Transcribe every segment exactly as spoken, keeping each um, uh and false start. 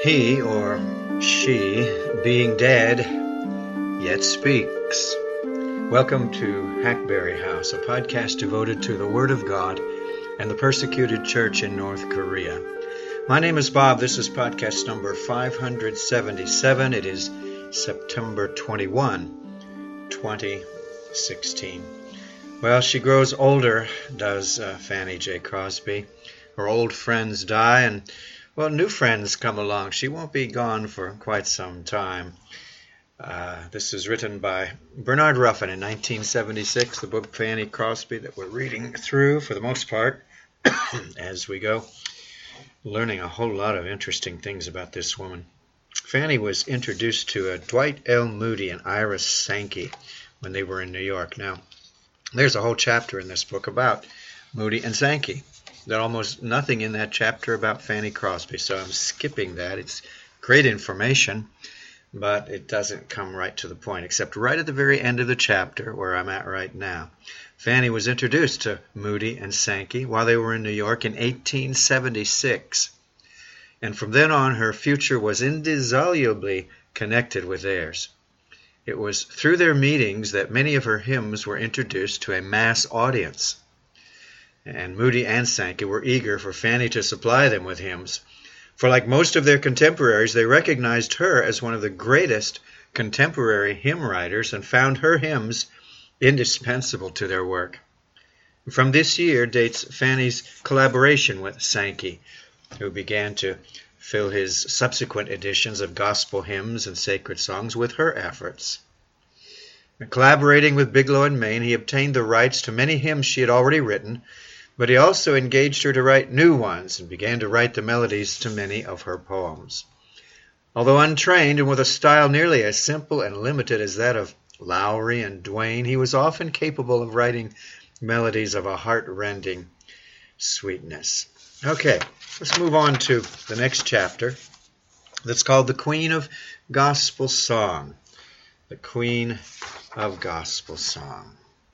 He, or she, being dead, yet speaks. Welcome to Hackberry House, a podcast devoted to the Word of God and the persecuted church in North Korea. My name is Bob. This is podcast number five hundred seventy-seven. It is September twenty-first, twenty sixteen. Well, she grows older, does uh, Fanny J. Crosby. Her old friends die, and, well, new friends come along. She won't be gone for quite some time. Uh, this is written by Bernard Ruffin in nineteen seventy-six, the book Fanny Crosby that we're reading through for the most part as we go, learning a whole lot of interesting things about this woman. Fanny was introduced to uh, Dwight L. Moody and Ira Sankey when they were in New York. Now, there's a whole chapter in this book about Moody and Sankey. There's almost nothing in that chapter about Fanny Crosby, so I'm skipping that. It's great information, but it doesn't come right to the point, except right at the very end of the chapter where I'm at right now. Fanny was introduced to Moody and Sankey while they were in New York in eighteen seventy-six, and from then on her future was indissolubly connected with theirs. It was through their meetings that many of her hymns were introduced to a mass audience. And Moody and Sankey were eager for Fanny to supply them with hymns. For like most of their contemporaries, they recognized her as one of the greatest contemporary hymn writers and found her hymns indispensable to their work. From this year dates Fanny's collaboration with Sankey, who began to fill his subsequent editions of gospel hymns and sacred songs with her efforts. Collaborating with Bigelow and Maine, he obtained the rights to many hymns she had already written, but he also engaged her to write new ones and began to write the melodies to many of her poems. Although untrained and with a style nearly as simple and limited as that of Lowry and Duane, he was often capable of writing melodies of a heart-rending sweetness. Okay, let's move on to the next chapter that's called The Queen of Gospel Song. The Queen of Gospel Song.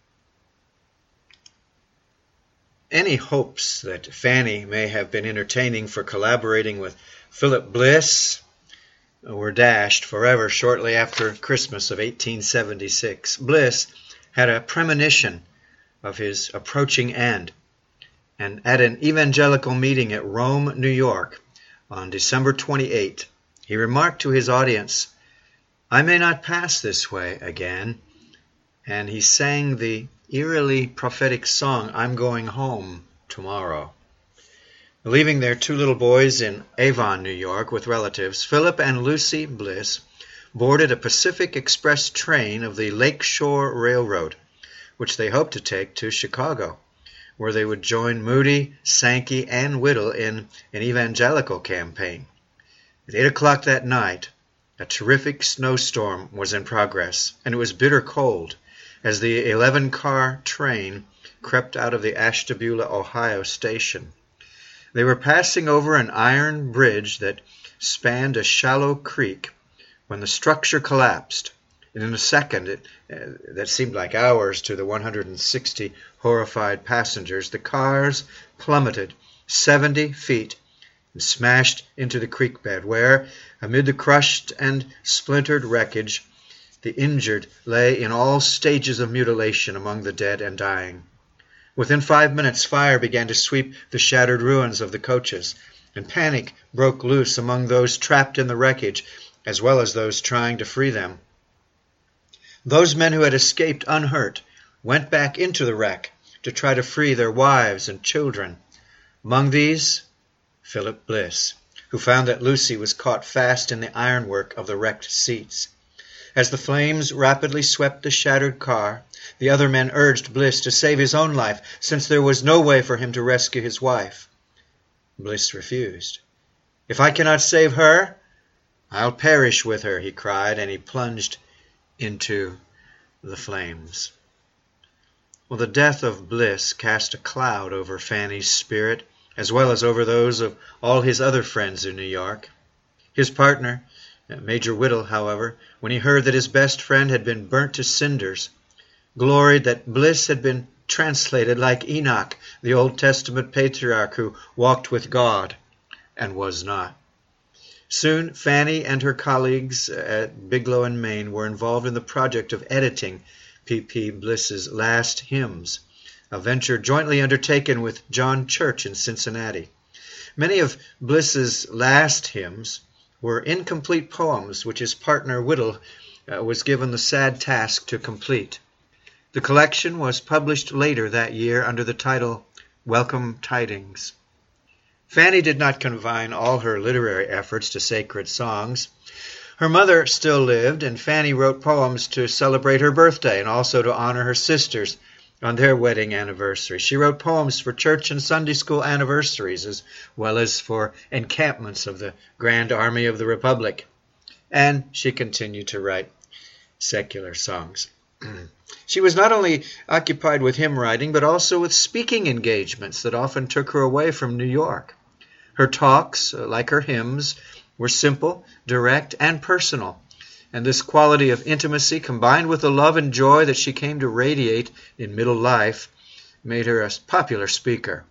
Any hopes that Fanny may have been entertaining for collaborating with Philip Bliss were dashed forever shortly after Christmas of eighteen seventy-six. Bliss had a premonition of his approaching end, and at an evangelical meeting at Rome, New York, on December twenty-eighth, he remarked to his audience, "I may not pass this way again," and he sang the eerily prophetic song, "I'm Going Home Tomorrow." Leaving their two little boys in Avon, New York, with relatives, Philip and Lucy Bliss boarded a Pacific Express train of the Lakeshore Railroad, which they hoped to take to Chicago, where they would join Moody, Sankey, and Whittle in an evangelical campaign. At eight o'clock that night, a terrific snowstorm was in progress, and it was bitter cold as the eleven-car train crept out of the Ashtabula, Ohio station. They were passing over an iron bridge that spanned a shallow creek when the structure collapsed, and in a second, it, uh, that seemed like hours to the one hundred sixty horrified passengers, the cars plummeted seventy feet and smashed into the creek bed, where, amid the crushed and splintered wreckage, the injured lay in all stages of mutilation among the dead and dying. Within five minutes, fire began to sweep the shattered ruins of the coaches, and panic broke loose among those trapped in the wreckage, as well as those trying to free them. Those men who had escaped unhurt went back into the wreck to try to free their wives and children. Among these, Philip Bliss, who found that Lucy was caught fast in the ironwork of the wrecked seats. As the flames rapidly swept the shattered car, the other men urged Bliss to save his own life, since there was no way for him to rescue his wife. Bliss refused. "If I cannot save her, I'll perish with her," he cried, and he plunged into the flames. Well, the death of Bliss cast a cloud over Fanny's spirit, as well as over those of all his other friends in New York. His partner, Major Whittle, however, when he heard that his best friend had been burnt to cinders, gloried that Bliss had been translated like Enoch, the Old Testament patriarch who walked with God and was not. Soon, Fanny and her colleagues at Biglow and Maine were involved in the project of editing P P Bliss's last hymns, a venture jointly undertaken with John Church in Cincinnati. Many of Bliss's last hymns were incomplete poems which his partner Whittle uh, was given the sad task to complete. The collection was published later that year under the title Welcome Tidings. Fanny did not confine all her literary efforts to sacred songs. Her mother still lived, and Fanny wrote poems to celebrate her birthday and also to honor her sisters on their wedding anniversary. She wrote poems for church and Sunday school anniversaries as well as for encampments of the Grand Army of the Republic. And she continued to write secular songs. She was not only occupied with hymn writing, but also with speaking engagements that often took her away from New York. Her talks, like her hymns, were simple, direct, and personal, and this quality of intimacy, combined with the love and joy that she came to radiate in middle life, made her a popular speaker.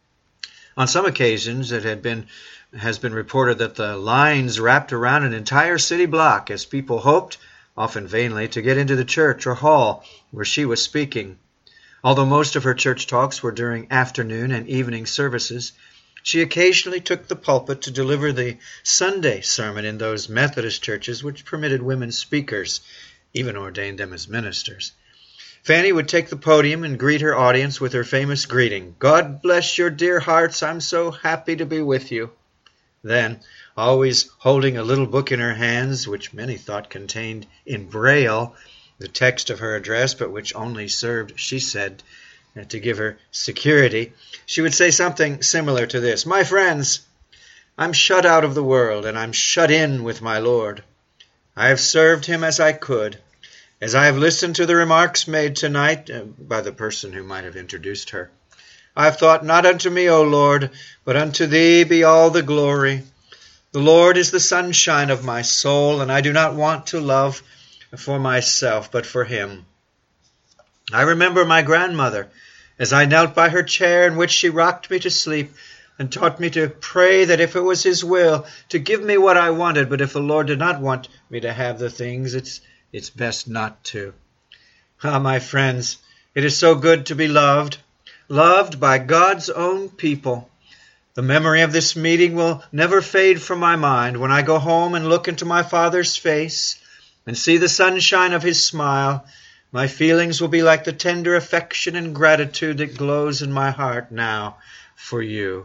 On some occasions, it had been, has been reported that the lines wrapped around an entire city block as people hoped, often vainly, to get into the church or hall where she was speaking. Although most of her church talks were during afternoon and evening services, she occasionally took the pulpit to deliver the Sunday sermon in those Methodist churches which permitted women speakers, even ordained them as ministers. Fanny would take the podium and greet her audience with her famous greeting, "God bless your dear hearts, I'm so happy to be with you." Then, always holding a little book in her hands, which many thought contained in Braille the text of her address, but which only served, she said, to give her security, she would say something similar to this: "My friends, I'm shut out of the world, and I'm shut in with my Lord. I have served him as I could. As I have listened to the remarks made tonight uh, by the person who might have introduced her, I have thought, not unto me, O Lord, but unto thee be all the glory. The Lord is the sunshine of my soul, and I do not want to love for myself, but for him. I remember my grandmother, as I knelt by her chair in which she rocked me to sleep, and taught me to pray that if it was his will, to give me what I wanted, but if the Lord did not want me to have the things, it's, it's best not to. Ah, my friends, it is so good to be loved, loved by God's own people. The memory of this meeting will never fade from my mind. When I go home and look into my Father's face and see the sunshine of his smile, my feelings will be like the tender affection and gratitude that glows in my heart now for you."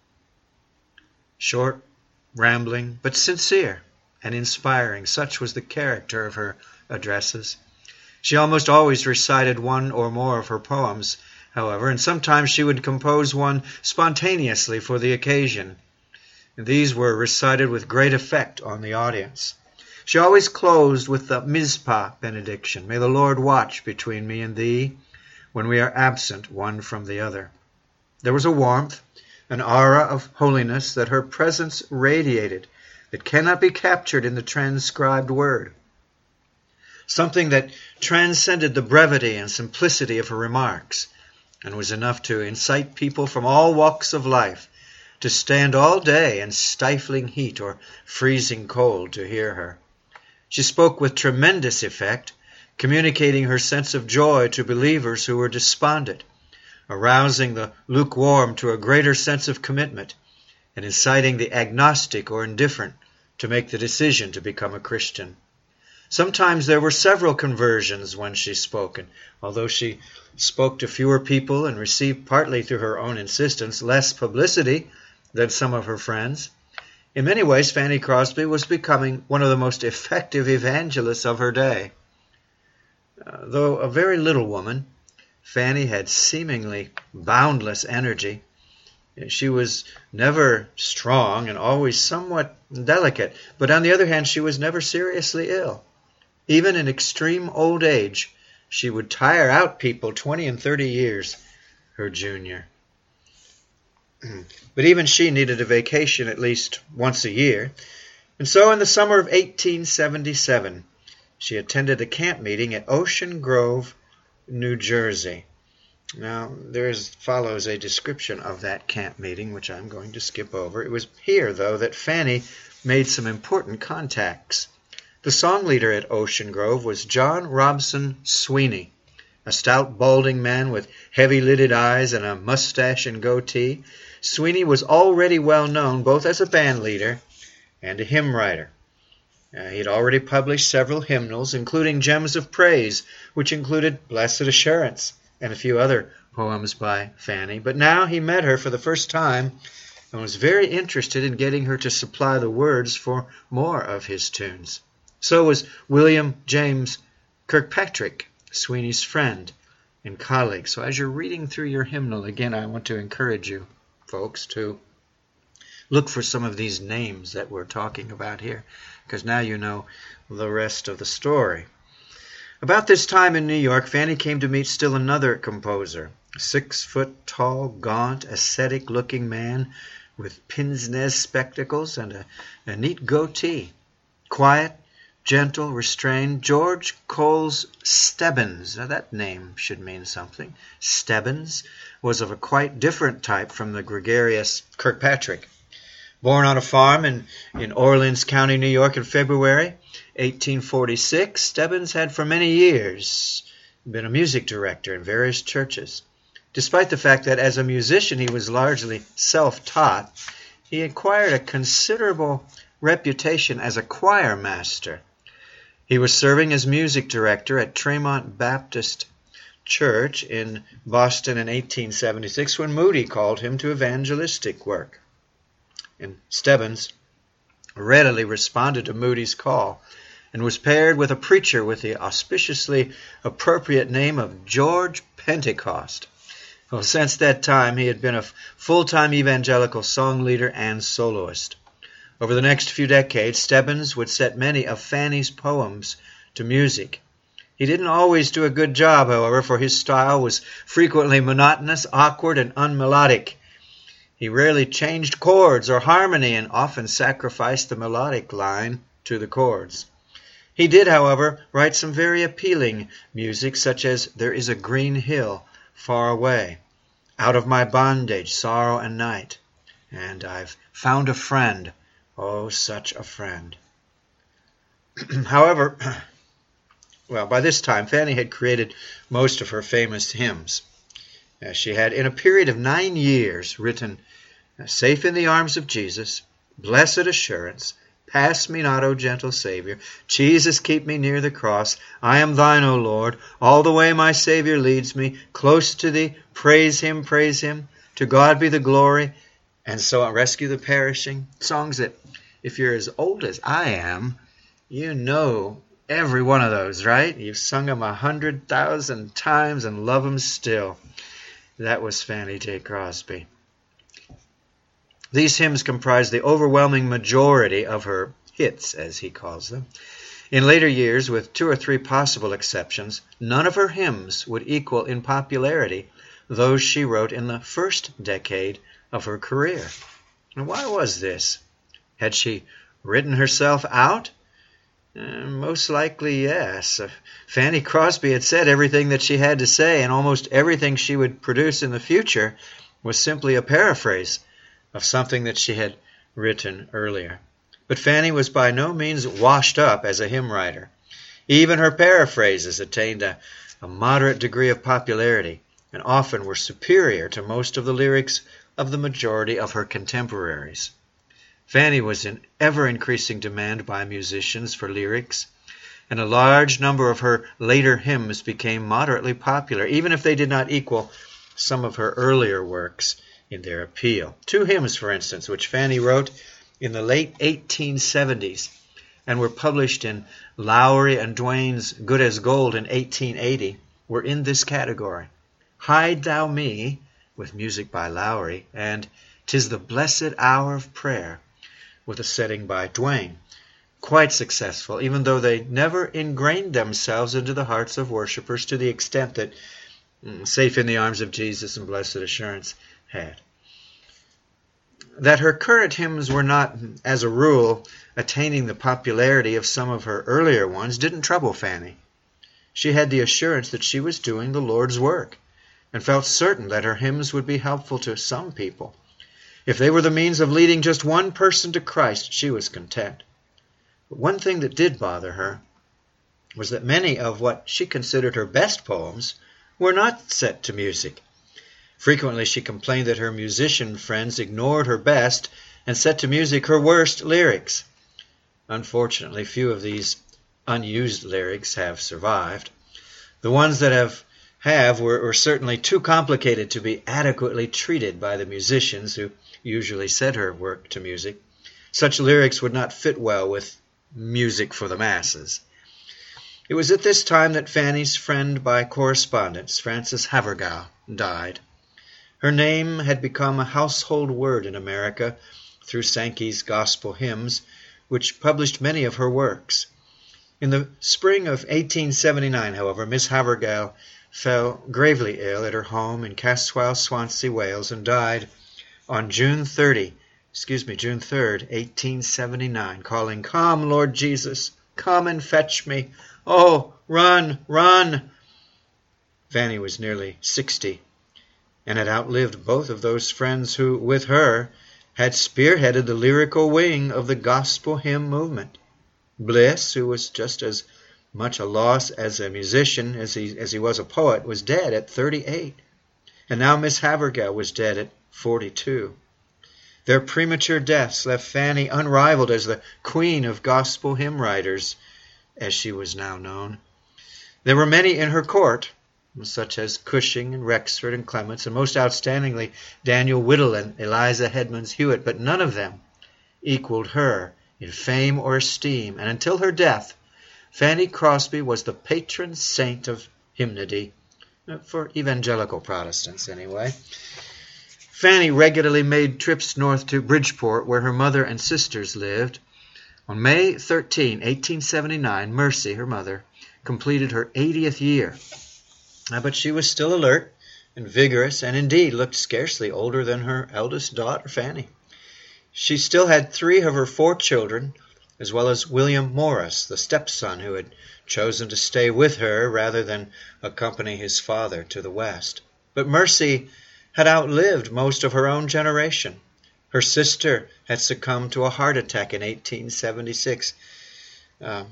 Short, rambling, but sincere and inspiring, such was the character of her addresses. She almost always recited one or more of her poems, however, and sometimes she would compose one spontaneously for the occasion. These were recited with great effect on the audience. She always closed with the Mizpah benediction, "May the Lord watch between me and thee, when we are absent one from the other." There was a warmth, an aura of holiness that her presence radiated that cannot be captured in the transcribed word. Something that transcended the brevity and simplicity of her remarks, and was enough to incite people from all walks of life to stand all day in stifling heat or freezing cold to hear her. She spoke with tremendous effect, communicating her sense of joy to believers who were despondent, arousing the lukewarm to a greater sense of commitment, and inciting the agnostic or indifferent to make the decision to become a Christian. Sometimes there were several conversions when she spoke, and although she spoke to fewer people and received, partly through her own insistence, less publicity than some of her friends, in many ways Fanny Crosby was becoming one of the most effective evangelists of her day. Uh, though a very little woman, Fanny had seemingly boundless energy. She was never strong and always somewhat delicate, but on the other hand, she was never seriously ill. Even in extreme old age, she would tire out people twenty and thirty years her junior. But even she needed a vacation at least once a year, and so in the summer of eighteen seventy-seven, she attended a camp meeting at Ocean Grove, New Jersey. Now, there is, follows a description of that camp meeting, which I'm going to skip over. It was here, though, that Fanny made some important contacts. The song leader at Ocean Grove was John Robson Sweeney, a stout, balding man with heavy-lidded eyes and a mustache and goatee. Sweeney was already well known both as a band leader and a hymn writer. Uh, he had already published several hymnals, including Gems of Praise, which included Blessed Assurance and a few other poems by Fanny. But now he met her for the first time and was very interested in getting her to supply the words for more of his tunes. So was William James Kirkpatrick, Sweeney's friend and colleague. So as you're reading through your hymnal, again, I want to encourage you, folks, to look for some of these names that we're talking about here, because now you know the rest of the story. About this time in New York, Fanny came to meet still another composer, a six-foot-tall, gaunt, ascetic-looking man with pince-nez spectacles and a, a neat goatee. Quiet, gentle, restrained, George Coles Stebbins. Now that name should mean something. Stebbins was of a quite different type from the gregarious Kirkpatrick. Born on a farm in, in Orleans County, New York in February eighteen forty-six, Stebbins had for many years been a music director in various churches. Despite the fact that as a musician he was largely self-taught, he acquired a considerable reputation as a choir master. He was serving as music director at Tremont Baptist Church in Boston in eighteen seventy-six when Moody called him to evangelistic work. And Stebbins readily responded to Moody's call and was paired with a preacher with the auspiciously appropriate name of George Pentecost. Well, since that time, he had been a full-time evangelical song leader and soloist. Over the next few decades, Stebbins would set many of Fanny's poems to music. He didn't always do a good job, however, for his style was frequently monotonous, awkward, and unmelodic. He rarely changed chords or harmony and often sacrificed the melodic line to the chords. He did, however, write some very appealing music, such as There is a Green Hill Far Away, Out of My Bondage, Sorrow and Night, and I've Found a Friend, Oh, Such a Friend. However, well, by this time, Fanny had created most of her famous hymns. Uh, she had, in a period of nine years, written Safe in the Arms of Jesus, Blessed Assurance, Pass me not, O gentle Savior, Jesus, keep me near the cross, I am thine, O Lord, all the way my Savior leads me, close to thee, praise him, praise him, to God be the glory, and so on, Rescue the Perishing. Songs that, if you're as old as I am, you know every one of those, right? You've sung them a hundred thousand times and love them still. That was Fanny J. Crosby. These hymns comprise the overwhelming majority of her hits, as he calls them. In later years, with two or three possible exceptions, none of her hymns would equal in popularity those she wrote in the first decade of her career. And why was this? Had she written herself out? Uh, most likely, yes. Uh, Fanny Crosby had said everything that she had to say, and almost everything she would produce in the future was simply a paraphrase of something that she had written earlier. But Fanny was by no means washed up as a hymn writer. Even her paraphrases attained a, a moderate degree of popularity and often were superior to most of the lyrics of the majority of her contemporaries. Fanny was in ever-increasing demand by musicians for lyrics, and a large number of her later hymns became moderately popular, even if they did not equal some of her earlier works in their appeal. Two hymns, for instance, which Fanny wrote in the late eighteen seventies and were published in Lowry and Duane's Good as Gold in eighteen eighty, were in this category. Hide Thou Me, with music by Lowry, and 'Tis the Blessed Hour of Prayer, with a setting by Duane. Quite successful, even though they never ingrained themselves into the hearts of worshipers to the extent that mm, Safe in the Arms of Jesus and Blessed Assurance had. That her current hymns were not, as a rule, attaining the popularity of some of her earlier ones didn't trouble Fanny. She had the assurance that she was doing the Lord's work, and felt certain that her hymns would be helpful to some people. If they were the means of leading just one person to Christ, she was content. But one thing that did bother her was that many of what she considered her best poems were not set to music. Frequently she complained that her musician friends ignored her best and set to music her worst lyrics. Unfortunately, few of these unused lyrics have survived. The ones that have have were, were certainly too complicated to be adequately treated by the musicians who usually set her work to music. Such lyrics would not fit well with music for the masses. It was at this time that Fanny's friend by correspondence, Frances Havergal, died. Her name had become a household word in America through Sankey's Gospel Hymns, which published many of her works. In the spring of eighteen seventy-nine, however, Miss Havergal fell gravely ill at her home in Caswell, Swansea, Wales, and died on June thirtieth, excuse me, June third, eighteen seventy-nine, calling, "Come, Lord Jesus, come and fetch me. Oh, run, run." Fanny was nearly sixty, and had outlived both of those friends who, with her, had spearheaded the lyrical wing of the gospel hymn movement. Bliss, who was just as much a loss as a musician as he, as he was a poet, was dead at thirty-eight. And now Miss Havergal was dead at forty-two. Their premature deaths left Fanny unrivaled as the queen of gospel hymn writers, as she was now known. There were many in her court, such as Cushing and Rexford and Clements, and most outstandingly Daniel Whittle and Eliza Hedmonds Hewitt, but none of them equaled her in fame or esteem, and until her death, Fanny Crosby was the patron saint of hymnody, for evangelical Protestants anyway. Fanny regularly made trips north to Bridgeport, where her mother and sisters lived. On May thirteenth, eighteen seventy-nine, Mercy, her mother, completed her eightieth year. But she was still alert and vigorous, and indeed looked scarcely older than her eldest daughter, Fanny. She still had three of her four children, as well as William Morris, the stepson who had chosen to stay with her rather than accompany his father to the West. But Mercy had outlived most of her own generation. Her sister had succumbed to a heart attack in eighteen seventy-six. Uh,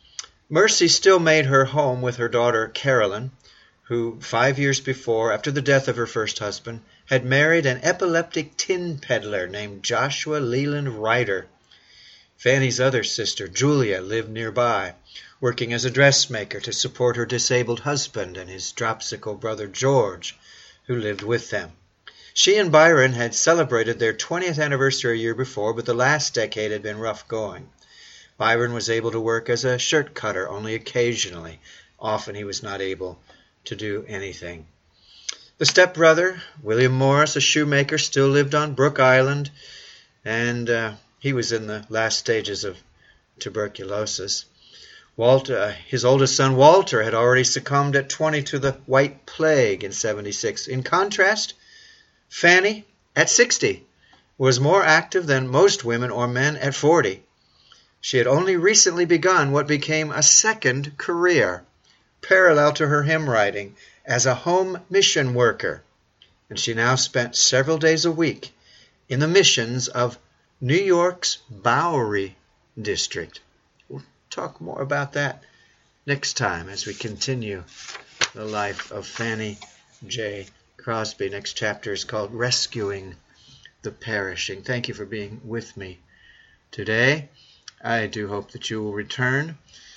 Mercy still made her home with her daughter Carolyn, who five years before, after the death of her first husband, had married an epileptic tin peddler named Joshua Leland Ryder. Fanny's other sister, Julia, lived nearby, working as a dressmaker to support her disabled husband and his dropsical brother George, who lived with them. She and Byron had celebrated their twentieth anniversary a year before, but the last decade had been rough going. Byron was able to work as a shirt cutter only occasionally. Often he was not able to do anything. The stepbrother, William Morris, a shoemaker, still lived on Brook Island, and uh, he was in the last stages of tuberculosis. Walter, uh, his oldest son Walter had already succumbed at twenty to the White Plague in seventy-six. In contrast, Fanny, at sixty, was more active than most women or men at forty. She had only recently begun what became a second career, parallel to her hymn writing, as a home mission worker, and she now spent several days a week in the missions of New York's Bowery District. We'll talk more about that next time as we continue the life of Fanny J. Crosby. Next chapter is called Rescuing the Perishing. Thank you for being with me today. I do hope that you will return,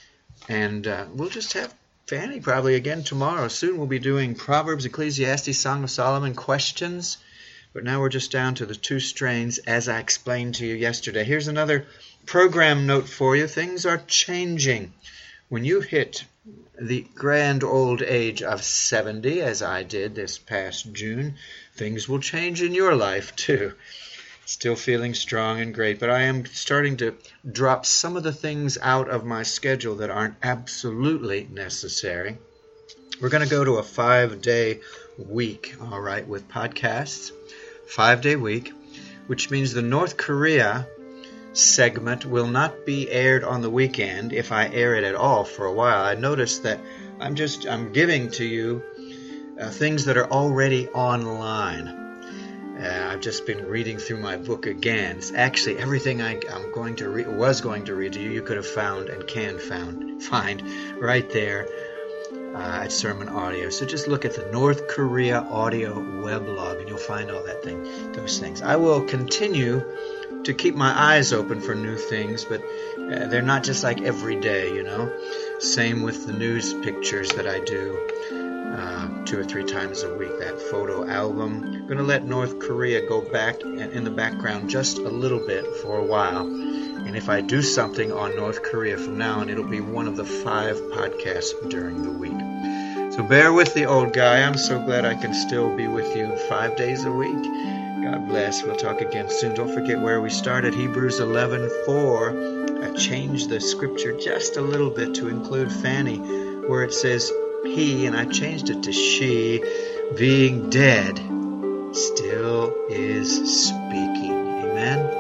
and uh, we'll just have Fanny probably again tomorrow. Soon we'll be doing Proverbs, Ecclesiastes, Song of Solomon, questions. But now we're just down to the two strains, as I explained to you yesterday. Here's another program note for you. Things are changing. When you hit the grand old age of seventy, as I did this past June, things will change in your life too. Still feeling strong and great, but I am starting to drop some of the things out of my schedule that aren't absolutely necessary. We're going to go to a five-day week, all right, with podcasts. Five-day week, which means the North Korea segment will not be aired on the weekend, if I air it at all for a while. I noticed that I'm just I'm giving to you uh, things that are already online. Uh, I've just been reading through my book again. It's actually everything I, I'm going to read, was going to read to you, you could have found and can found find right there uh, at Sermon Audio. So just look at the North Korea Audio Weblog, and you'll find all that thing, those things. I will continue to keep my eyes open for new things, but uh, they're not just like every day, you know. Same with the news pictures that I do. Uh, two or three times a week, that photo album. I'm going to let North Korea go back in the background just a little bit for a while. And if I do something on North Korea from now on, it'll be one of the five podcasts during the week. So bear with the old guy. I'm so glad I can still be with you five days a week. God bless. We'll talk again soon. Don't forget where we started, Hebrews eleven four. I changed the scripture just a little bit to include Fanny, where it says, he, and I changed it to she, being dead, still is speaking. Amen.